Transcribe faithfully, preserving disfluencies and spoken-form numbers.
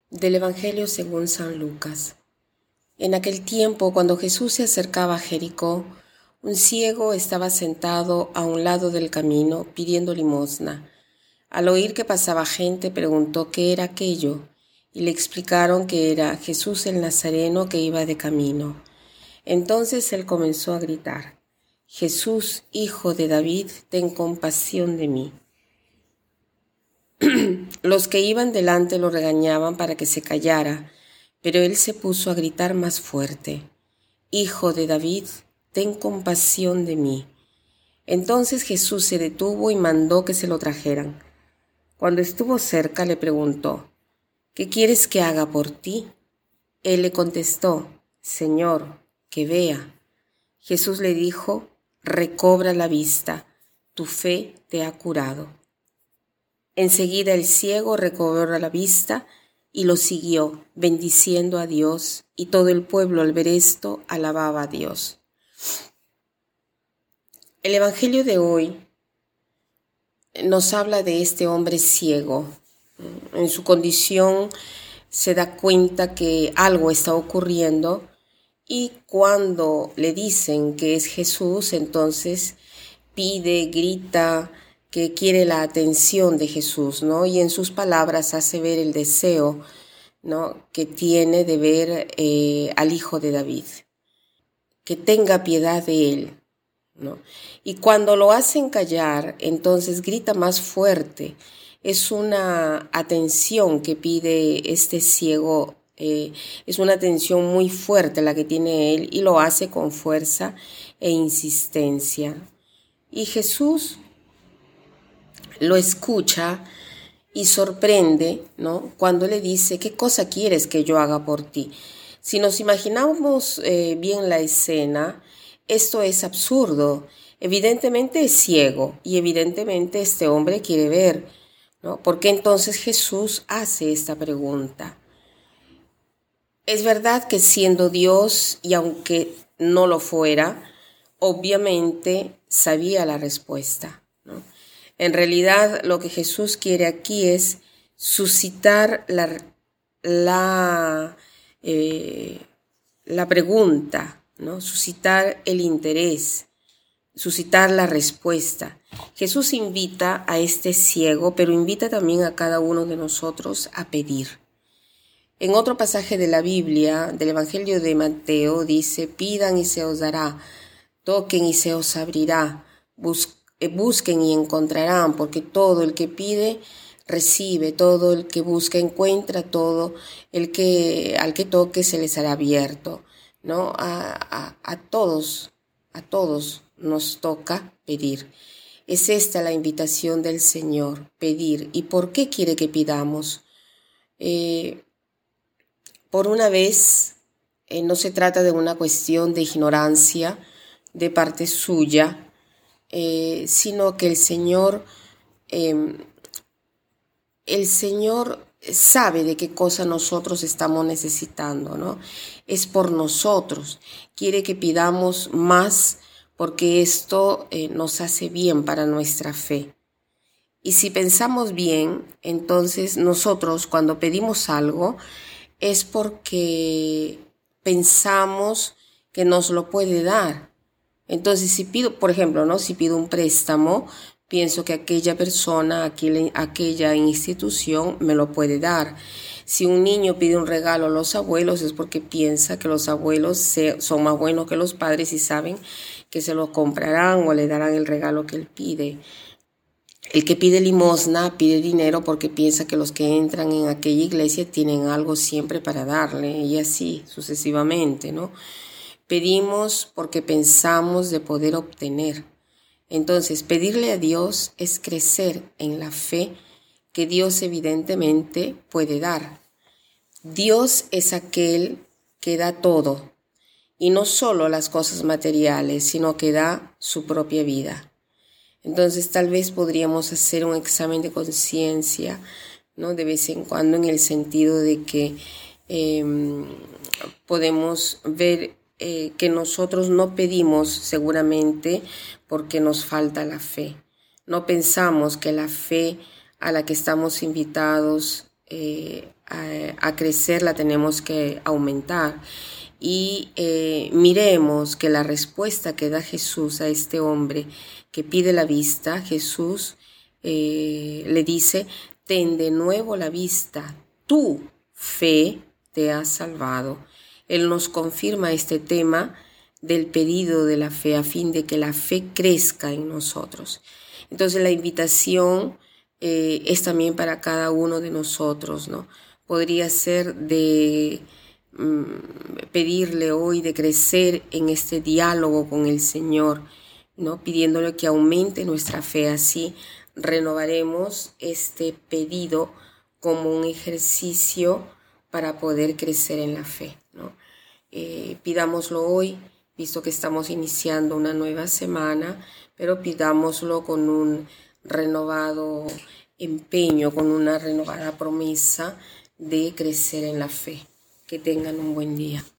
Del Evangelio según San Lucas. En aquel tiempo, cuando Jesús se acercaba a Jericó, un ciego estaba sentado a un lado del camino pidiendo limosna. Al oír que pasaba gente, preguntó qué era aquello, y le explicaron que era Jesús el Nazareno que iba de camino. Entonces él comenzó a gritar: «Jesús, hijo de David, ten compasión de mí». Los que iban delante lo regañaban para que se callara, pero él se puso a gritar más fuerte: «Hijo de David, ten compasión de mí». Entonces Jesús se detuvo y mandó que se lo trajeran. Cuando estuvo cerca le preguntó: «¿Qué quieres que haga por ti?». Él le contestó: «Señor, que vea». Jesús le dijo: «Recobra la vista, tu fe te ha curado». Enseguida el ciego recobró la vista y lo siguió, bendiciendo a Dios, y todo el pueblo al ver esto alababa a Dios. El Evangelio de hoy nos habla de este hombre ciego. En su condición se da cuenta que algo está ocurriendo, y cuando le dicen que es Jesús, entonces pide, grita que quiere la atención de Jesús, ¿no? Y en sus palabras hace ver el deseo, ¿no?, que tiene de ver eh, al Hijo de David, que tenga piedad de él, ¿no? Y cuando lo hacen callar, entonces grita más fuerte. Es una atención que pide este ciego, eh, es una atención muy fuerte la que tiene él, y lo hace con fuerza e insistencia. Y Jesús lo escucha y sorprende, ¿no?, cuando le dice: ¿qué cosa quieres que yo haga por ti? Si nos imaginamos eh, bien la escena, esto es absurdo. Evidentemente es ciego y evidentemente este hombre quiere ver, ¿no? ¿Por qué entonces Jesús hace esta pregunta? Es verdad que siendo Dios, y aunque no lo fuera, obviamente sabía la respuesta, ¿no? En realidad lo que Jesús quiere aquí es suscitar la, la, eh, la pregunta, ¿no? Suscitar el interés, suscitar la respuesta. Jesús invita a este ciego, pero invita también a cada uno de nosotros a pedir. En otro pasaje de la Biblia, del Evangelio de Mateo, dice: «Pidan y se os dará, toquen y se os abrirá, busquen Busquen y encontrarán, porque todo el que pide recibe, todo el que busca encuentra, todo el que al que toque se les hará abierto», ¿no? A, a, a todos, a todos nos toca pedir. Es esta la invitación del Señor, pedir. ¿Y por qué quiere que pidamos? Eh, por una vez, eh, no se trata de una cuestión de ignorancia de parte suya, Eh, sino que el Señor, eh, el Señor sabe de qué cosa nosotros estamos necesitando, ¿no? Es por nosotros. Quiere que pidamos más porque esto eh, nos hace bien para nuestra fe. Y si pensamos bien, entonces nosotros cuando pedimos algo es porque pensamos que nos lo puede dar. Entonces, si pido, por ejemplo, ¿no? Si pido un préstamo, pienso que aquella persona, aquella, aquella institución me lo puede dar. Si un niño pide un regalo a los abuelos, es porque piensa que los abuelos se, son más buenos que los padres y saben que se lo comprarán o le darán el regalo que él pide. El que pide limosna pide dinero porque piensa que los que entran en aquella iglesia tienen algo siempre para darle, y así sucesivamente, ¿no? Pedimos porque pensamos de poder obtener. Entonces, pedirle a Dios es crecer en la fe que Dios evidentemente puede dar. Dios es aquel que da todo, y no solo las cosas materiales, sino que da su propia vida. Entonces, tal vez podríamos hacer un examen de conciencia, ¿no?, de vez en cuando, en el sentido de que eh, podemos ver Eh, que nosotros no pedimos seguramente porque nos falta la fe. No pensamos que la fe a la que estamos invitados eh, a, a crecer, la tenemos que aumentar. Y eh, miremos que la respuesta que da Jesús a este hombre que pide la vista, Jesús eh, le dice: ten de nuevo la vista, tu fe te ha salvado. Él nos confirma este tema del pedido de la fe a fin de que la fe crezca en nosotros. Entonces la invitación eh, es también para cada uno de nosotros, ¿no? Podría ser de pedirle hoy de crecer en este diálogo con el Señor, ¿no? Pidiéndole que aumente nuestra fe. Así renovaremos este pedido como un ejercicio para poder crecer en la fe, ¿no? Eh, pidámoslo hoy, visto que estamos iniciando una nueva semana, pero pidámoslo con un renovado empeño, con una renovada promesa de crecer en la fe. Que tengan un buen día.